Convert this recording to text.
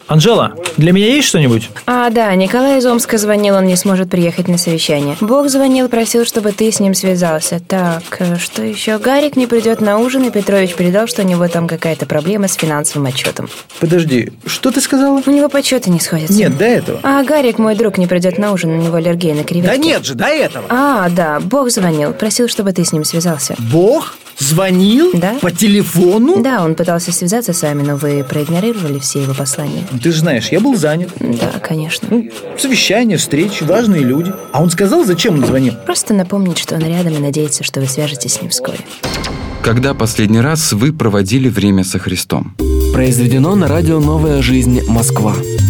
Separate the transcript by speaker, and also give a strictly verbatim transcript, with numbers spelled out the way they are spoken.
Speaker 1: Анжела, для меня есть что-нибудь?
Speaker 2: А, да, Николай из Омска звонил, он не сможет приехать на совещание. Бог звонил, просил, чтобы ты с ним связался. Так, что еще? Гарик не придет на ужин, и Петрович передал, что у него там какая-то проблема с финансовым отчетом.
Speaker 1: Подожди, что ты сказала?
Speaker 2: У него подсчеты не сходятся.
Speaker 1: Нет, до этого.
Speaker 2: А Гарик, мой друг, не придет на ужин, у него аллергия на креветки.
Speaker 3: Да нет же, до этого.
Speaker 2: А, да, Бог звонил, просил, чтобы ты с ним связался.
Speaker 3: Бог? Звонил?
Speaker 2: Да.
Speaker 3: По телефону?
Speaker 2: Да, он пытался связаться с вами, но вы проигнорировали все его послания.
Speaker 1: Ты же знаешь, я был занят.
Speaker 2: Да, конечно.
Speaker 1: Ну, совещания, встречи, важные люди. А он сказал, зачем он звонил?
Speaker 2: Просто напомнить, что он рядом, и надеется, что вы свяжетесь с ним вскоре.
Speaker 4: Когда последний раз вы проводили время со Христом?
Speaker 5: Произведено на радио «Новая жизнь. Москва».